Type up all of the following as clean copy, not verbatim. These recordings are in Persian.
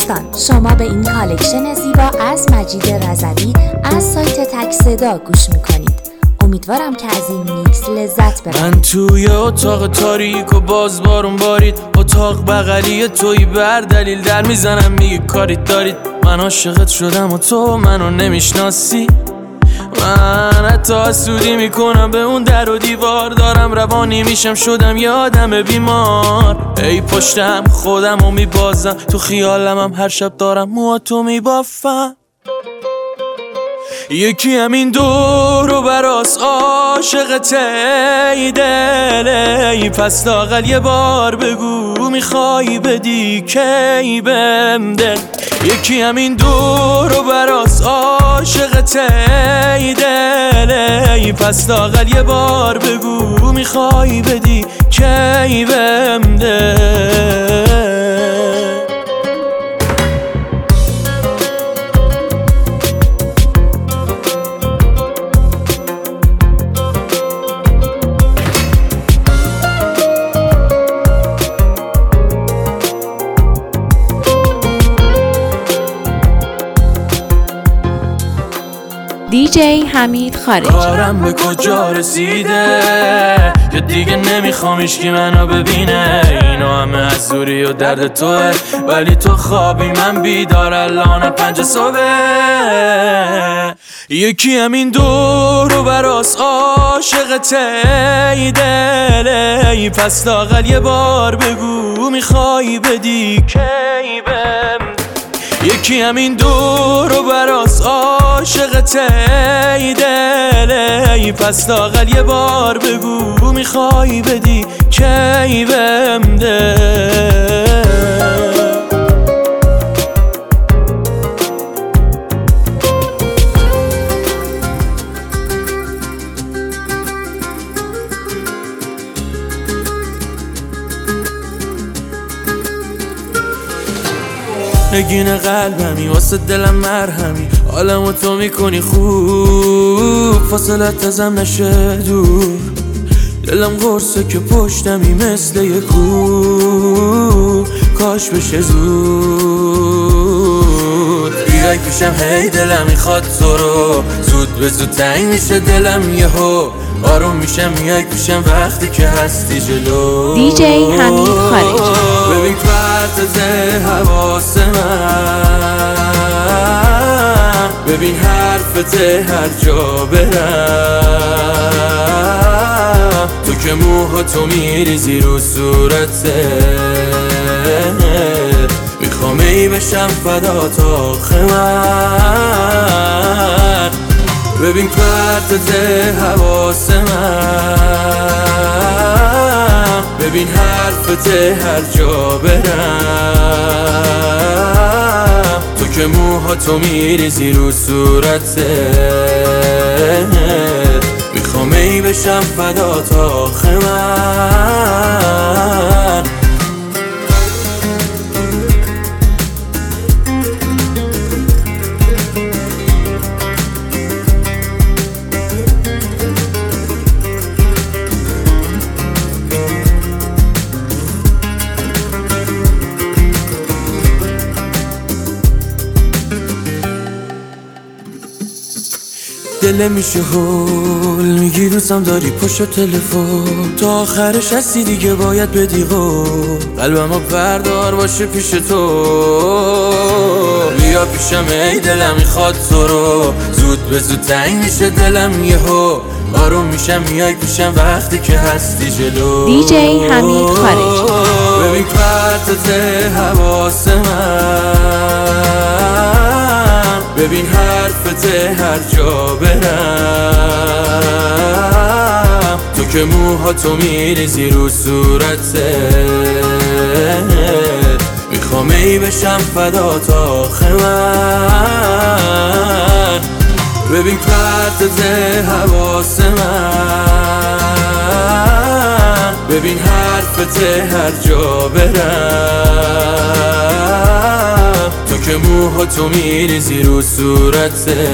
دوستان، شما به این کالکشن زیبا از مجید رضوی از سایت تک صدا گوش میکنید. امیدوارم که از این میکس لذت ببرید. من توی اتاق تاریک و باز بارون بارید، اتاق بغلی توی بر دلیل در میزنم میگه کاریت دارید. من عاشقت شدم و تو منو نمیشناسی. من حتی حسودی میکنم به اون در و دیوار، دارم روانی میشم شدم یه آدم بیمار. ای پشتم خودم رو میبازم، تو خیالم هم هر شب دارم موهاتو میبافم. یکی همین دور و براس عاشقته ای دل، ای پس لااقل یه بار بگو میخوای بدی کی بهم دل. یکی همین دور و براس عاشقته ای دل، ای پس لااقل یه بار بگو میخوای بدی کی بهم دل. دیجی حمید خارجی. کارم به کجا رسیده که دیگه نمیخوام هیچکی منو ببینه. اینا همه از دوری و درد توه، ولی تو خوابی من بیدار الان 5 صبح. یکی همین دور و براس عاشقته ای دل، ای پس لااقل یه بار بگو میخوای بدی کی بهم. یکی همین دور و براس عاشقته ای دل، ای پس لااقل یه بار بگو میخوای بدی کی بهم دل. نگین قلبمی واسه دلم مرهمی، حالمو تو میکنی خوب، فاصلت ازم نشه دور. دلم قرصه که پشتمی مثل یه کوه، کاش بشه زود. بیای پیشم هی دلم میخواد تو رو، زود به زود تنگ میشه دلم یهو. آروم میشم میای پیشم وقتی که هستی جلو. دیجی حمید خارجی. ببین پرتز حواس من، ببین حرفت هر جا برم. تو که موهاتو میریزی رو صورته، میخوام ای بشم فدات آخه من. ببین پرتز حواس من، ببین حرفت هر جا برم. تو که موهاتو میریزی رو صورته، میخوام ای بشم فدات آخه من. دل میشه هول، میگی دوستم داری پشت تلفن، تا آخرش هستی دیگه باید بدی قول. قلبمو بردار باشه پیش تو، بیا پیشم ای دلم میخواد تو رو، زود به زود تنگ میشه دلم یهو. آروم میشم میای پیشم وقتی که هستی جلو. دیجی حمید خارجی. ببین پرتز حواس من، ببین حرفت هر جا برم. تو که موهاتو میریزی رو صورته، میخوام ای بشم فدات آخه من. ببین پرتز حواس من، ببین حرفت هر جا برم. تو که موهاتو میریزی رو صورته،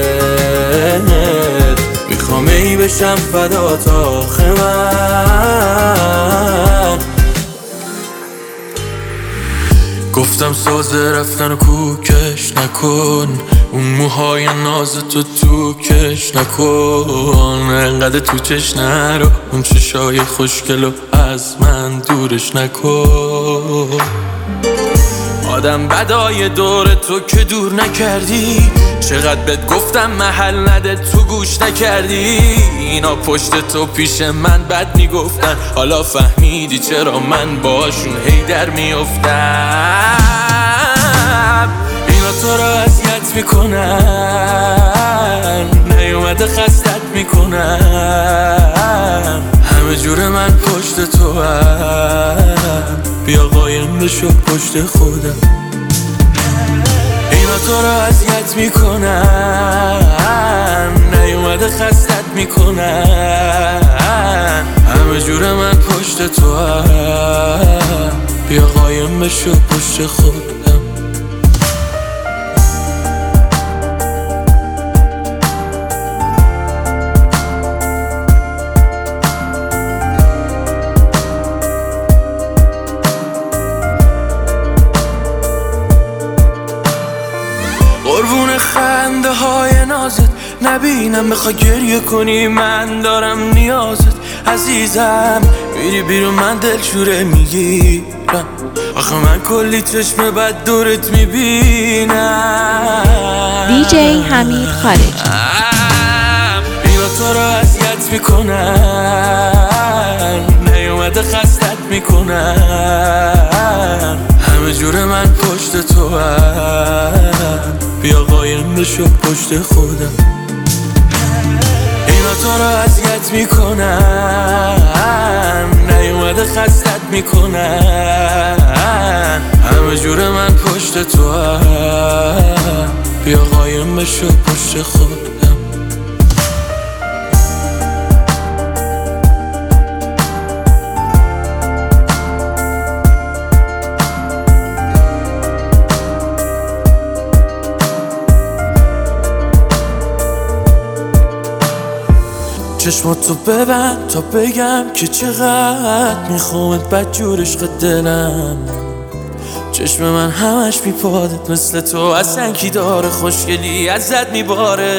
میخوام ای بشم فدات آخه من. گفتم سازه رفتن و کوکش نکن، اون موهای نازتو تو کش نکن، انقدر تو چش نرو، اون چشای خوشگلو از من دورش نکن. آدم بدای دور تو که دور نکردی، چقدر بهت گفتم محل نده تو گوش نکردی. اینا پشت تو پیش من بد میگفتن، حالا فهمیدی چرا من باشون هی در میافتم. اینا تو رو اذیت میکنن، نیومده خستت میکنن، همه جور من پشت تو هم، بیا قایم بشو پشت خودم. اینا تو رو اذیت میکنن، نیومده خستت میکنن، همه جور من پشت تو هم، بیا قایم بشو پشت خودم. قربون خنده های نازت نبینم، بخوای گریه کنی من دارم نیازت. عزیزم میری بیرون من دلشوره میگیرم، آخه من کلی چشم بد دورت میبینم. دیجی حمید خارجی. اینا تو رو اذیت میکنن، نیومده خستت میکنن، همه جور من پشت تو هم، بیا قایم بشو پشت خودم. اینا تو رو اذیت میکنن، نیومده خستت میکنن، همه جور من پشت تو هم، بیا قایم بشو پشت خودم. چشماتو ببند تا بگم که چقدر میخوامت بدجور عشق دلم. چشم من همش میپادت مثل تو، اصلا کی داره خوشگلی ازت میباره.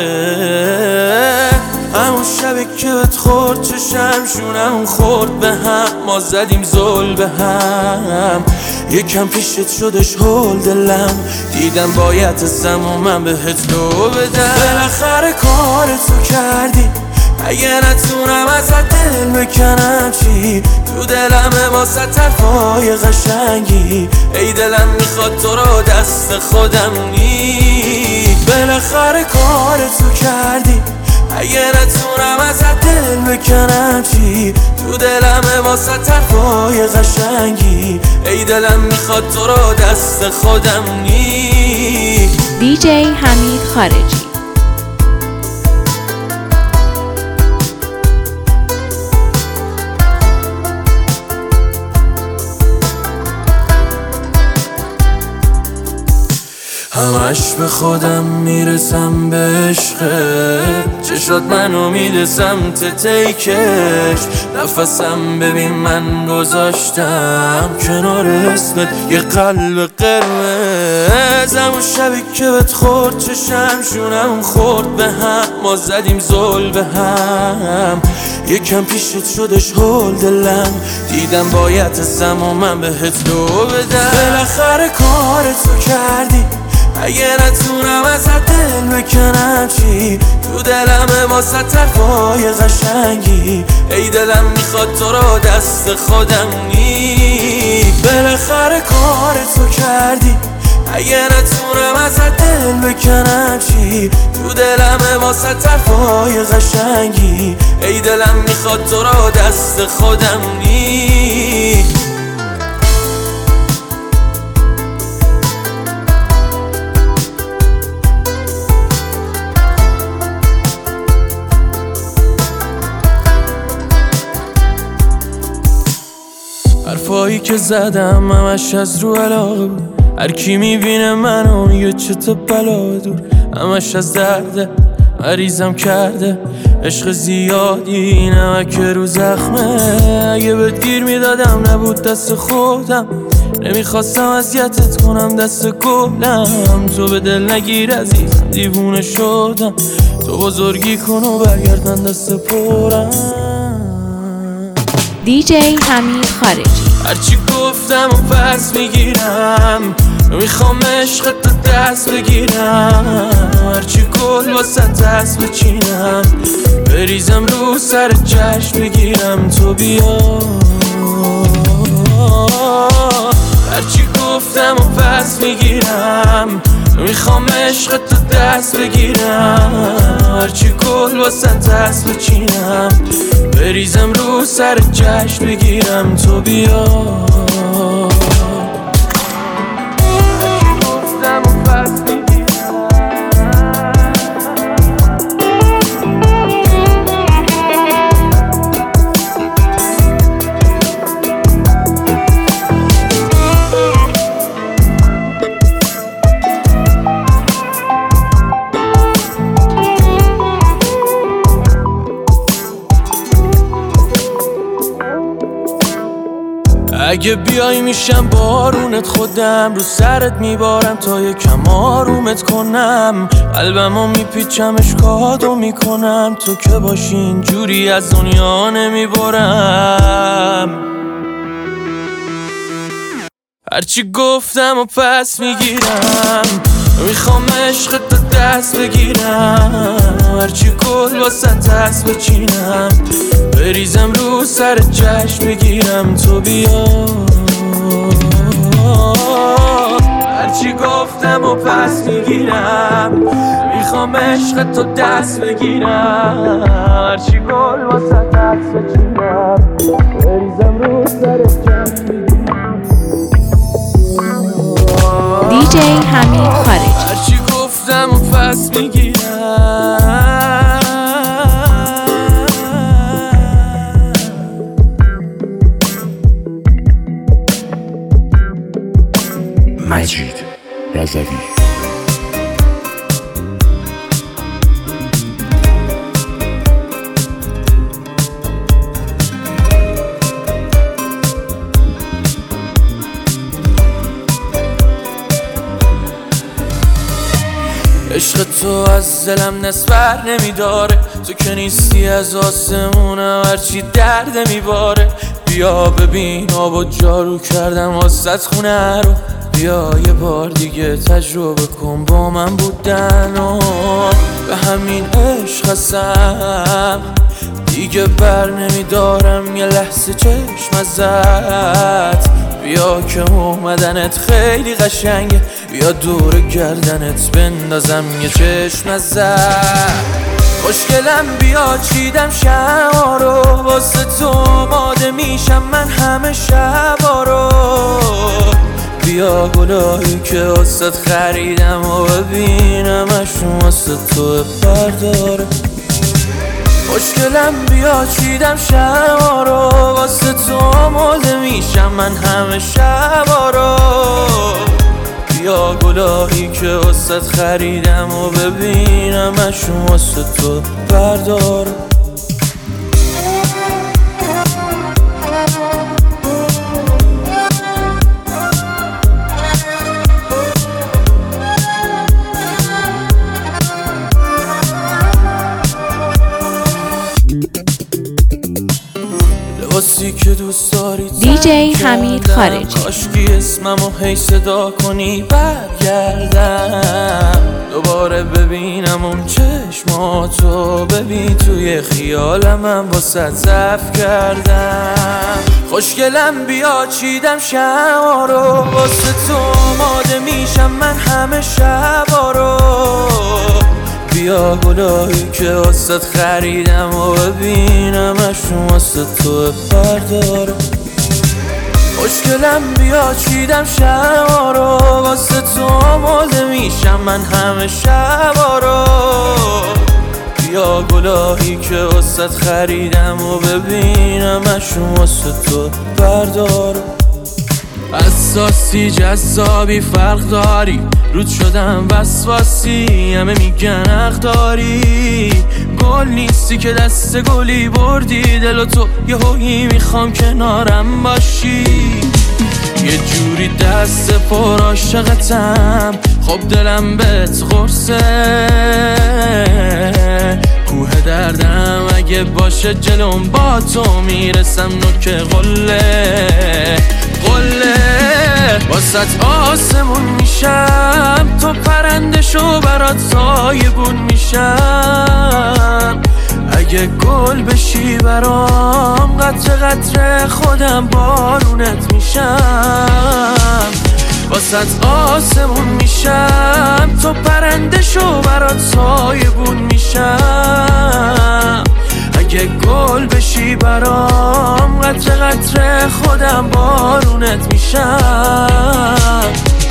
همون شبی که بهت خورد چشم شونم خورد به هم، ما زدیم زل به هم، یکم پیشت شدش هول دلم، دیدم باید ازم و من بهت لو بدم. بالاخره کارتو کردی، اگه نتونم ازت دل بکنم چی؟ تو دلمه واسه طرفای قشنگی، ای دلم میخواد تو رو دست خودم نی. بالاخره کارتو کردی، اگه نتونم ازت دل بکنم چی؟ تو دلمه واسه طرفای قشنگی، ای دلم میخواد تو رو دست خودم نی. دیجی حمید خارجی. همش به خودم میرسم به عشقت، چشات منو میده سمت تیکش، نفسم ببین من گذاشتم کنار اسمت یه قلب قرمز. همون شبی که بهت خورد چشم شونم خورد به هم، ما زدیم زل به هم، یکم پیشت شدش هول دلم، دیدم باید ازم و من بهت لو بدم. بالاخره کارتو کردی، اگه نتونم ازت دل بکنم چی؟ تو دلمه واسه طرفای قشنگی، ای دلم میخواد تو رو دست خودم نی. بالاخره کارتو کردی، اگه نتونم ازت دل بکنم چی؟ تو دلمه واسه طرفای قشنگی، ای دلم میخواد تو رو دست خودم نی. حرفایی که زدم همش از رو علاقه بود، هر کی میبینه منو میگه چه تا بلا دور، همش از درده مریضم کرده عشق زیادی نمک رو زخمه. اگه بهت گیر میدادم نبود دست خودم، نمیخواستم اذیتت کنم دست گلم، تو به دل نگیر عزیزم دیوونه شدم، تو بزرگی کن و برگرد من دست پرم. دیجی حمید خارجی. هرچی گفتم و پس میگیرم، میخوام عشقت تو دست بگیرم، هرچی گل واسه دست بچینم، بریزم رو سر جشن بگیرم تو بیا. هرچی گفتم و پس میگیرم، میخوام عشقت تو دست بگیرم، هرچی گل واسه دست بچینم، بریزم رو سر جشن بگیرم تو بیا. اگه بیای میشم بارونت، خودم رو سرت میبارم تا یکم آرومت کنم، قلبمو میپیچم اشکاتو میکنم، تو که باشی اینجوری از دنیا نمیبرم. هرچی گفتم و پس میگیرم، میخوام عشقت تو دست بگیرم، هرچی گل واسه دست بچینم، بریزم رو سر جشن بگیرم تو بیا. هرچی گفتم و پس میگیرم، میخوام عشقت تو دست بگیرم، هرچی گل واسه دست بچینم، بریزم رو سر جشن بگیرم. دیجی حمید خارجی. هرچی گفتم و پس میگیرم. مجید رضوی. عشق تو از دلم نسبر نمیداره، تو که نیستی از آسمونم هرچی درد میباره. بیا ببین آب و جارو کردم واسط خونه رو، بیا یه بار دیگه تجربه کن با من بودن و به همین عشق هستم دیگه بر نمیدارم یه لحظه چشم ازت. بیا که اومدنت خیلی قشنگه، بیا دور گردنت بندازم یه چشم ازت. خوشگلم بیا چیدم شما رو، واسه تو آماده میشم من همه شبا رو. بیا گلایی که واسه خریدم و ببینمشون واسه تو برداره. خوشگلم بیا چیدم شما رو، واسه تو آماده میشم من همه شبا رو. بیا گلایی که واسه خریدم و ببینمشون واسه تو بردار. لباسی که دوست داری دیجی حمید خارجی. کاشکی اسممو هی صدا کنی برگردم دوباره ببینم اون چشماتو، ببین توی خیالم واسه ضعف کردم. خوشگلم بیا چیدم شما رو، واسه تو آماده میشم من همه شبا رو. بیا گلایی که واسه خریدم و ببینمشون واسه تو بردار. خوشگلم بیا چیدم شما رو، واسه تو آماده میشم من همه شبا رو. بیا گلایی که واسه خریدم و ببینمشون واسه تو بردار. حساسی جذابی فرق داری، رود شدم وسواسی همه میگن حق داری. گل نیستی که دست گلی بردی دل و تو یه هویی میخوام کنارم باشی. یه جوری دست پر عاشقتم، خب دلم بهت قرصه. کوه دردم اگه باشه جلوم با تو میرسم نوک قله واسط آسمون میشم، تو پرنده شو برات سایبون میشم. اگه گل بشی برام قطره قطره خودم بارونت میشم. واسط آسمون میشم، تو پرنده شو برات سایبون میشم. اگه گل بشی برام قطره قطره خودم بارونت میشم.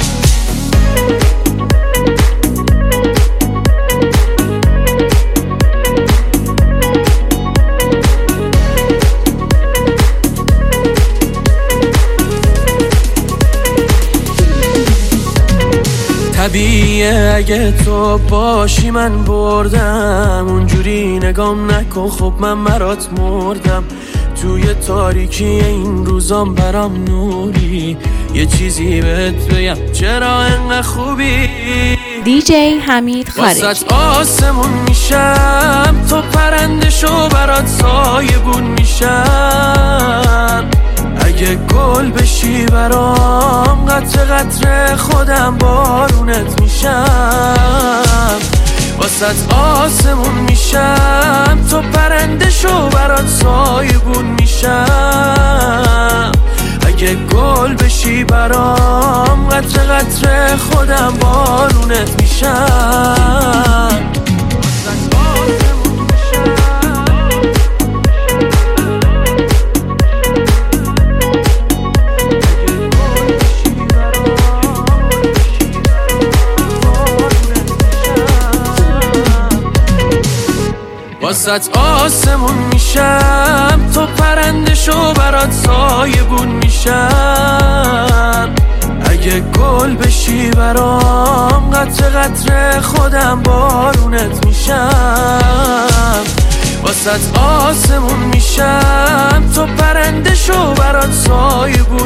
طبیعیه اگه تو باشی من بردم، اونجوری نگام نکن خب من برات مردم. توی تاریکی این روزام برام نوری، یه چیزی بهت بگم چرا انقدر خوبی. دیجی حمید خارجی. واسط آسمون میشم، تو پرنده شو برات سایبون میشم. اگه گل بشی برام قطره قطره خودم بارونت میشم. واسط آسمون میشم، تو پرنده شو برات سایبون میشم. اگه گل بشی برام قطره قطره خودم بارونت میشم. واسط آسمون میشم، تو پرنده شو برات سایبون میشم. اگه گل بشی برام قطره قطره خودم بارونت میشم. واسط آسمون میشم، تو پرنده شو برات سایبون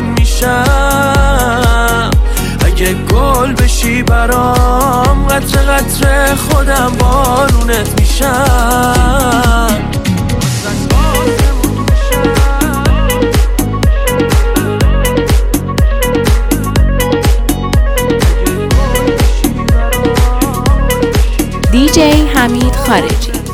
میشم. اگه گل بشی برام قطره قطره خودم بارونت میشم. دیجی حمید خارجی.